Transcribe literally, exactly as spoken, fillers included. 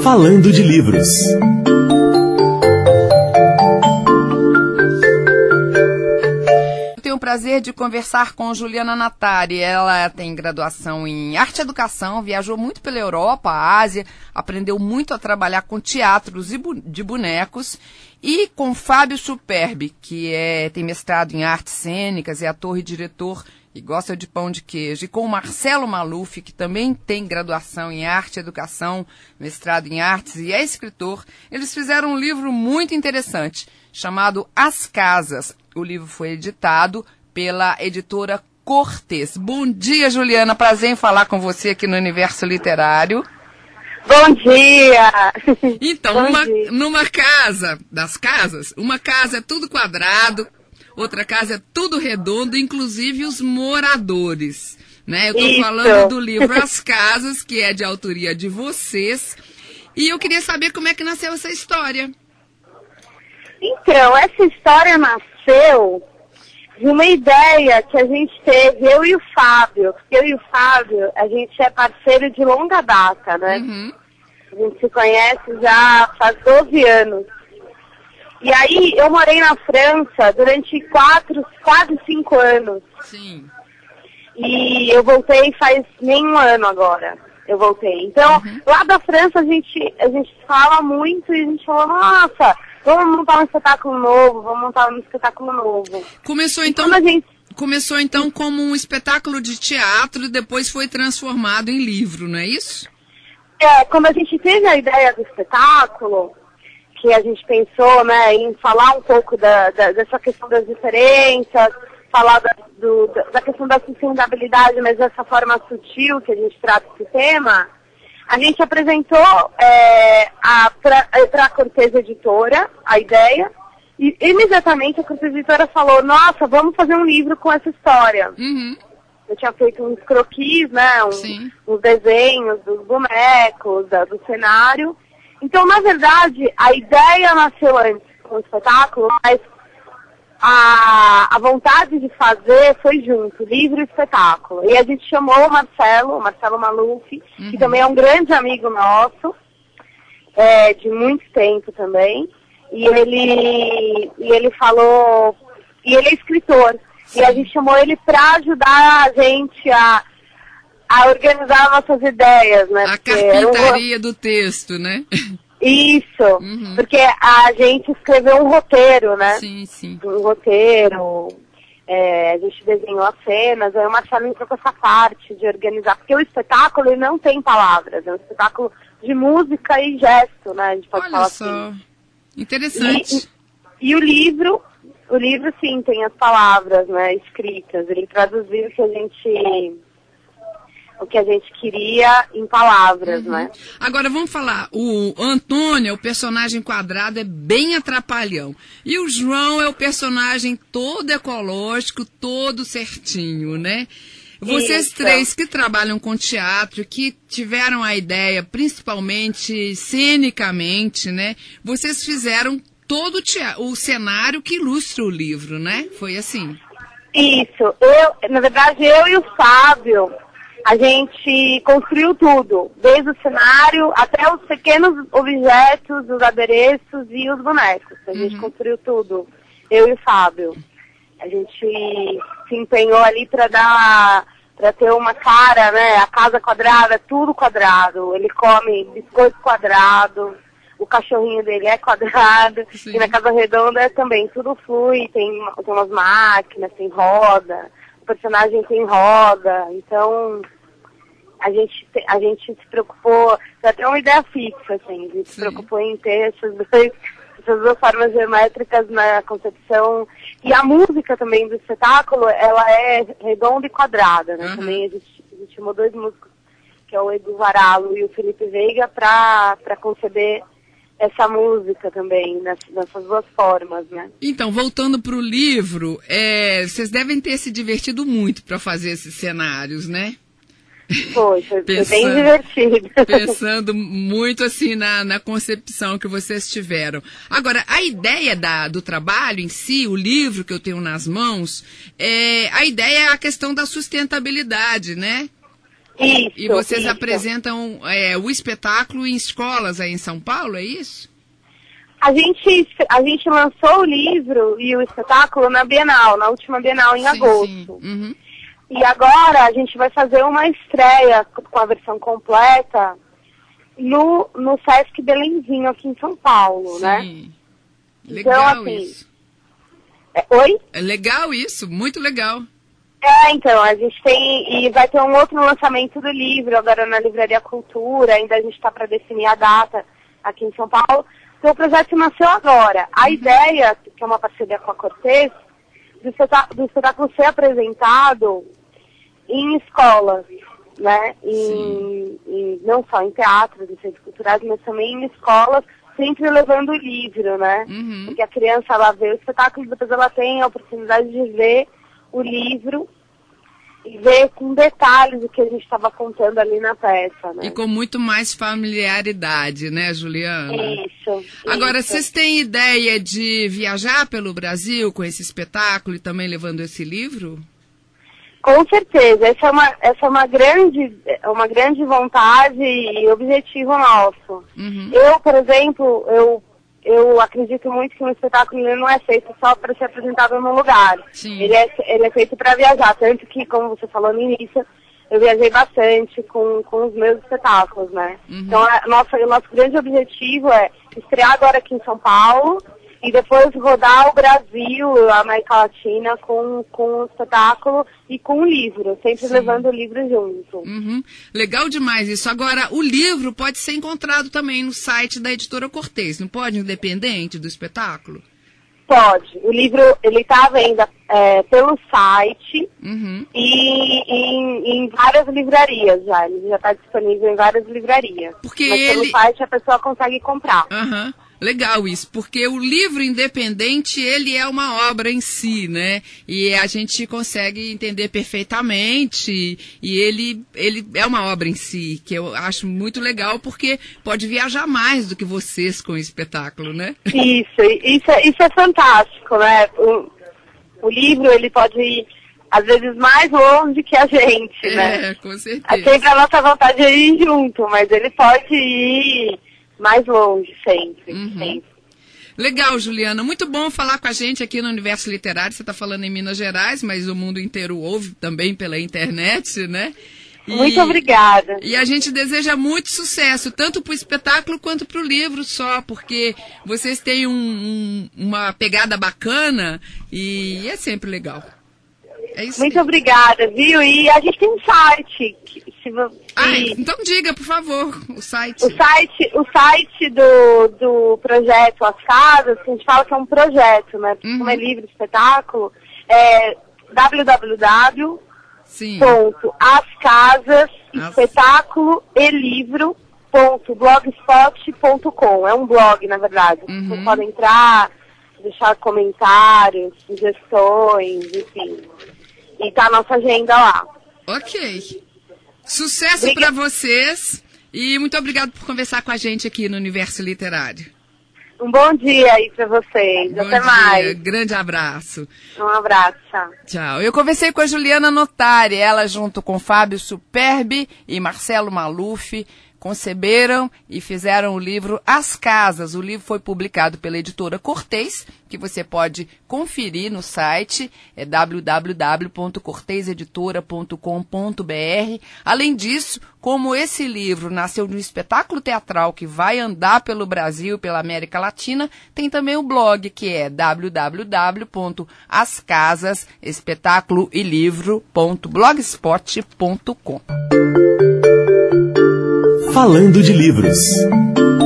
Falando de Livros. Eu tenho o prazer de conversar com Juliana Natari. Ela tem graduação em Arte e Educação, viajou muito pela Europa, Ásia, aprendeu muito a trabalhar com teatros de bonecos, e com Fábio Superbi, que é, tem mestrado em artes cênicas, é ator e diretor e gosta de pão de queijo, e com o Marcelo Maluf, que também tem graduação em arte e educação, mestrado em artes e é escritor. Eles fizeram um livro muito interessante, chamado As Casas. O livro foi editado pela editora Cortez. Bom dia, Juliana, prazer em falar com você aqui no Universo Literário. Bom dia! Então, Bom numa, dia. numa casa, das casas, uma casa é tudo quadrado, outra casa é tudo redondo, inclusive os moradores, né? Eu estou Isso. falando do livro As Casas, que é de autoria de vocês, e eu queria saber como é que nasceu essa história. Então, essa história nasceu de uma ideia que a gente teve, eu e o Fábio, porque eu e o Fábio, a gente é parceiro de longa data, né? Uhum. A gente se conhece já faz doze anos. E aí, eu morei na França durante quatro, quase cinco anos. Sim. E eu voltei faz nem um ano agora. Eu voltei. Então, Uhum. lá da França, a gente, a gente fala muito e a gente falou, nossa, vamos montar um espetáculo novo, vamos montar um espetáculo novo. Começou E então, quando a gente... começou então como um espetáculo de teatro e depois foi transformado em livro, não é isso? É, quando a gente teve a ideia do espetáculo, que a gente pensou, né, em falar um pouco da, da, dessa questão das diferenças, falar da, do, da questão da sustentabilidade, mas dessa forma sutil que a gente trata esse tema, a gente apresentou é, para a Cortez Editora a ideia, e imediatamente a Cortez Editora falou, nossa, vamos fazer um livro com essa história. Uhum. Eu tinha feito uns croquis, né, um, Sim. uns desenhos dos bonecos, da, do cenário. Então, na verdade, a ideia nasceu antes com o espetáculo, mas a, a vontade de fazer foi junto, livro e espetáculo. E a gente chamou o Marcelo, o Marcelo Maluf, Uhum. que também é um grande amigo nosso, é, de muito tempo também. E ele, e ele falou, e ele é escritor. Sim. E a gente chamou ele para ajudar a gente a, a organizar nossas ideias, né? A Porque era um- carpintaria do texto, né? Isso, Uhum. porque a gente escreveu um roteiro, né? Sim, sim. Um roteiro, é, a gente desenhou as cenas, aí o Marcelo entrou com essa parte de organizar, porque o espetáculo ele não tem palavras, é um espetáculo de música e gesto, né? A gente pode Olha falar só, assim. interessante. E, e o livro, o livro sim tem as palavras, né, escritas, ele traduziu o que a gente, o que a gente queria em palavras, Uhum. né? Agora vamos falar, o Antônio, o personagem quadrado, é bem atrapalhão. E o João é o personagem todo ecológico, todo certinho, né? Vocês Isso. três que trabalham com teatro, que tiveram a ideia, principalmente cenicamente, né? Vocês fizeram todo o, teatro, o cenário que ilustra o livro, né? Foi assim. Isso, eu, na verdade eu e o Fábio, a gente construiu tudo, desde o cenário até os pequenos objetos, os adereços e os bonecos. A gente Uhum. construiu tudo, eu e o Fábio. A gente se empenhou ali para dar, para ter uma cara, né? A casa quadrada, tudo quadrado. Ele come biscoito quadrado, o cachorrinho dele é quadrado, Sim. e na casa redonda é também tudo flui, tem, tem umas máquinas, tem roda, o personagem tem roda, então a gente, te- a gente se preocupou, foi até uma ideia fixa, assim, a gente se Sim. preocupou em ter esses dois, essas duas formas geométricas na concepção, e a música também do espetáculo, ela é redonda e quadrada, né, Uhum. também a gente, a gente chamou dois músicos, que é o Edu Varalo e o Felipe Veiga, para para conceber essa música também, nessas, nessas duas formas, né? Então, voltando para o livro, é, vocês devem ter se divertido muito para fazer esses cenários, né? Foi, foi, foi bem Pensando- divertido. Pensando muito assim na, na concepção que vocês tiveram. Agora, a ideia da, do trabalho em si, o livro que eu tenho nas mãos, é, a ideia é a questão da sustentabilidade, né? Isso. E vocês isso. apresentam é, o espetáculo em escolas aí em São Paulo, é isso? A gente, a gente lançou o livro e o espetáculo na Bienal, na última Bienal em sim, agosto. Sim. Uhum. E agora a gente vai fazer uma estreia com a versão completa no, no Sesc Belenzinho, aqui em São Paulo, sim. né? Legal então, assim, isso. É, oi? É legal isso, muito legal. É, então, a gente tem, e vai ter um outro lançamento do livro, agora na Livraria Cultura, ainda a gente está para definir a data aqui em São Paulo. Então o projeto nasceu agora. A ideia, que é uma parceria com a Cortez, do espetáculo, do espetáculo ser apresentado em escolas, né? Em, em, não só em teatros, em centros culturais, mas também em escolas, sempre levando o livro, né? Uhum. Porque a criança, ela vê o espetáculo e depois ela tem a oportunidade de ver o livro e ver com detalhes o que a gente estava contando ali na peça, né? E com muito mais familiaridade, né, Juliana? Isso. Agora, isso. vocês têm ideia de viajar pelo Brasil com esse espetáculo e também levando esse livro? Com certeza. Essa é uma, essa é uma, grande, uma grande vontade e objetivo nosso. Uhum. Eu, por exemplo, eu, eu acredito muito que um espetáculo ele não é feito só para ser apresentado num lugar. Sim. Ele é, ele é feito para viajar. Tanto que, como você falou no início, eu viajei bastante com, com os meus espetáculos, né? Uhum. Então, a nossa, o nosso grande objetivo é estrear agora aqui em São Paulo e depois rodar o Brasil, a América Latina com, com o espetáculo e com o livro, sempre Sim. levando o livro junto. Uhum. Legal demais isso. Agora, o livro pode ser encontrado também no site da Editora Cortez, não pode? Independente do espetáculo? Pode. O livro, ele está à venda é, pelo site uhum. e em, em várias livrarias já. Ele já está disponível em várias livrarias. Porque Mas ele... pelo site a pessoa consegue comprar. Uhum. Legal isso, porque o livro independente, ele é uma obra em si, né? E a gente consegue entender perfeitamente, e ele, ele é uma obra em si, que eu acho muito legal, porque pode viajar mais do que vocês com o espetáculo, né? Isso, isso é, isso é fantástico, né? O, o livro, ele pode ir, às vezes, mais longe que a gente, é, né? É, com certeza. É sempre a nossa vontade de ir junto, mas ele pode ir mais longe, sempre, uhum. sempre. Legal, Juliana. Muito bom falar com a gente aqui no Universo Literário. Você está falando em Minas Gerais, mas o mundo inteiro ouve também pela internet, né? E, muito obrigada. E a gente deseja muito sucesso, tanto para o espetáculo quanto para o livro só, porque vocês têm um, um, uma pegada bacana e é sempre legal. É isso muito aí. Obrigada, viu? E a gente tem um site. Que, se você... Ah, então diga, por favor, o site. O site, o site do, do projeto As Casas, que a gente fala que é um projeto, né? Uhum. Como é livre espetáculo, é w w w ponto as casas espetáculo e livro ponto blogspot ponto com. É um blog, na verdade. Uhum. Vocês podem entrar, deixar comentários, sugestões, enfim. E tá a nossa agenda lá. Ok. Sucesso para vocês e muito obrigado por conversar com a gente aqui no Universo Literário. Um bom dia aí para vocês. Bom Até dia. mais. Grande abraço. Um abraço. Tchau. Tchau. Eu conversei com a Juliana Notari, ela junto com Fábio Superbi e Marcelo Maluf conceberam e fizeram o livro As Casas. O livro foi publicado pela Editora Cortez, que você pode conferir no site, é w w w ponto cortez editora ponto com ponto b r. Além disso, como esse livro nasceu de um espetáculo teatral que vai andar pelo Brasil e pela América Latina, tem também o blog, que é w w w ponto as casas espetáculo e livro ponto blogspot ponto com. Falando de livros.